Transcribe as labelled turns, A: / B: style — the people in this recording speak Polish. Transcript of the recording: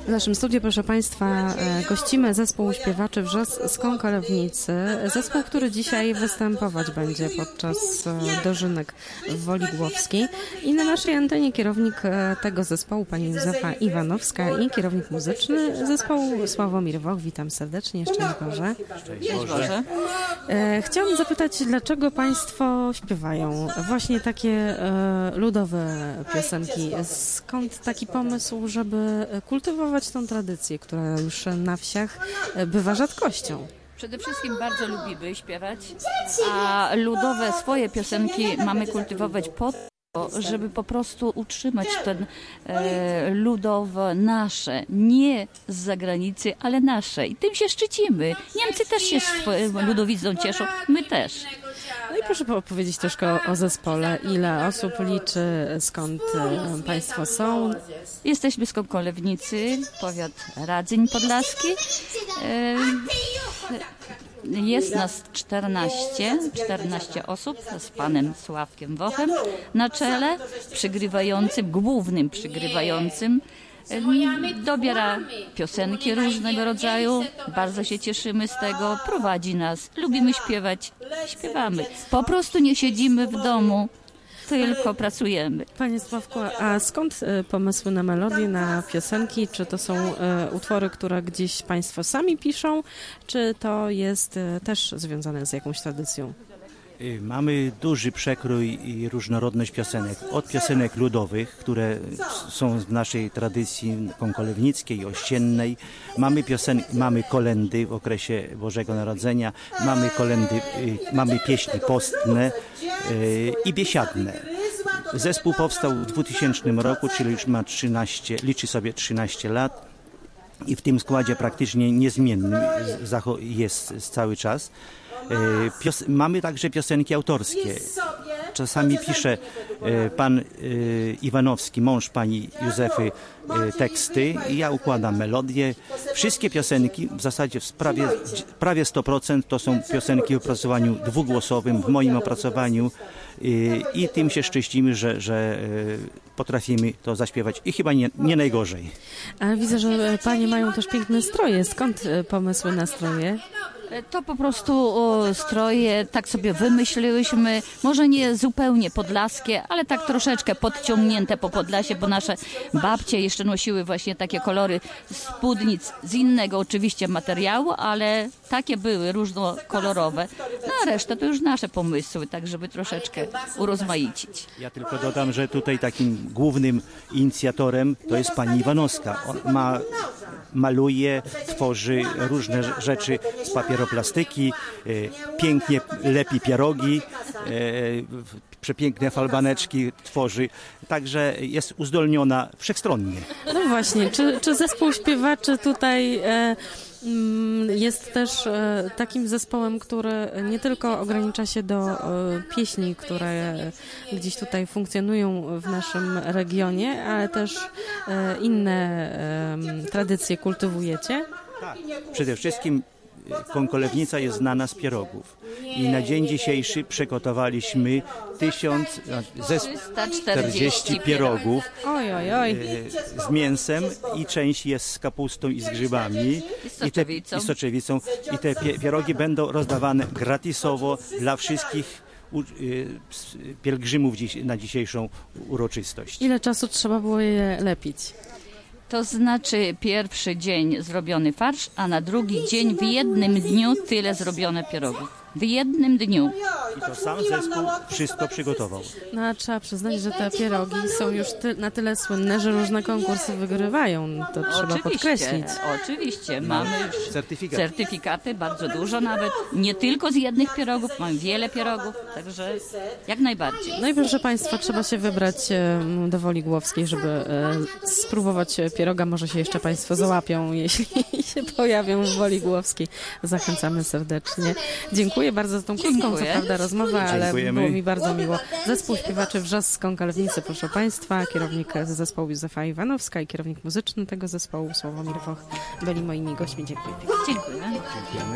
A: W naszym studiu, proszę Państwa, gościmy zespół śpiewaczy Wrzos z Kąkolewnicy. Zespół, który dzisiaj występować będzie podczas dożynek w Woli Głowskiej. I na naszej antenie kierownik tego zespołu, pani Józefa Iwanowska, i kierownik muzyczny zespołu Sławomir Woch. Witam serdecznie, szczęść Boże.
B: Szczęść Boże.
A: Chciałam zapytać, dlaczego Państwo śpiewają właśnie takie ludowe piosenki? Skąd taki pomysł, żeby kultywować tą tradycję, która już na wsiach bywa rzadkością?
B: Przede wszystkim bardzo lubimy śpiewać, a ludowe swoje piosenki mamy kultywować po to, żeby po prostu utrzymać ten ludowe nasze, nie z zagranicy, ale nasze. I tym się szczycimy. Niemcy też się swoją ludowizną cieszą, my też.
A: No i proszę opowiedzieć troszkę o zespole. Ile osób liczy, skąd Państwo są?
B: Jesteśmy z Kąkolewnicy, powiat Radzyń Podlaski. Jest nas 14 osób z panem Sławkiem Wochem na czele, głównym przygrywającym. Dobiera piosenki różnego rodzaju, bardzo się cieszymy z tego, prowadzi nas, lubimy śpiewać, śpiewamy. Po prostu nie siedzimy w domu, tylko pracujemy.
A: Panie Sławku, a skąd pomysły na melodie, na piosenki? Czy to są utwory, które gdzieś Państwo sami piszą, czy to jest też związane z jakąś tradycją?
C: Mamy duży przekrój i różnorodność piosenek. Od piosenek ludowych, które są w naszej tradycji kąkolewnickiej, ościennej. Mamy kolendy w okresie Bożego Narodzenia. Mamy pieśni postne i biesiadne. Zespół powstał w 2000 roku, czyli już liczy sobie 13 lat i w tym składzie praktycznie niezmiennym jest cały czas. Mamy także piosenki autorskie. Czasami pisze pan Iwanowski, mąż pani Józefy, teksty i ja układam melodię. Wszystkie piosenki, w zasadzie prawie 100% to są piosenki w opracowaniu dwugłosowym, w moim opracowaniu i tym się szczycimy, że potrafimy to zaśpiewać i chyba nie najgorzej.
A: Ale widzę, że panie mają też piękne stroje. Skąd pomysły na stroje?
B: To po prostu stroje tak sobie wymyśliłyśmy, może nie zupełnie podlaskie, ale tak troszeczkę podciągnięte po Podlasie, bo nasze babcie jeszcze nosiły właśnie takie kolory spódnic z innego oczywiście materiału, ale takie były różnokolorowe. No a reszta to już nasze pomysły, tak żeby troszeczkę urozmaicić.
C: Ja tylko dodam, że tutaj takim głównym inicjatorem to jest pani Iwanowska. Maluje, tworzy różne rzeczy z papieroplastyki, pięknie lepi pierogi, przepiękne falbaneczki tworzy, także jest uzdolniona wszechstronnie.
A: No właśnie, czy zespół śpiewaczy tutaj jest też takim zespołem, który nie tylko ogranicza się do pieśni, które gdzieś tutaj funkcjonują w naszym regionie, ale też inne tradycje kultywujecie?
C: Tak, przede wszystkim Kąkolewnica jest znana z pierogów i na dzień dzisiejszy przygotowaliśmy 1340 pierogów z mięsem i część jest z kapustą i z grzybami i soczewicą. I te pierogi będą rozdawane gratisowo dla wszystkich pielgrzymów na dzisiejszą uroczystość.
A: Ile czasu trzeba było je lepić?
B: To znaczy pierwszy dzień zrobiony farsz, a na drugi dzień w jednym dniu tyle zrobione pierogów. W jednym dniu.
C: I to sam zespół wszystko przygotował.
A: No a trzeba przyznać, że te pierogi są już na tyle słynne, że różne konkursy wygrywają. To trzeba podkreślić.
B: Oczywiście. Mamy już certyfikaty, bardzo dużo nawet. Nie tylko z jednych pierogów, mamy wiele pierogów, także jak najbardziej.
A: No i proszę Państwa, trzeba się wybrać do Woli Głowskiej, żeby spróbować pieroga. Może się jeszcze Państwo załapią, jeśli się pojawią w Woli Głowskiej. Zachęcamy serdecznie. Dziękuję bardzo za tą krótką, co prawda, rozmowę, ale było mi bardzo miło. Zespół śpiewaczy Wrzos z Kąkolewnicy, proszę Państwa, kierownik zespołu Józefa Iwanowska i kierownik muzyczny tego zespołu Sławomir Woch byli moimi gośćmi. Dziękuję.
B: Dziękuję.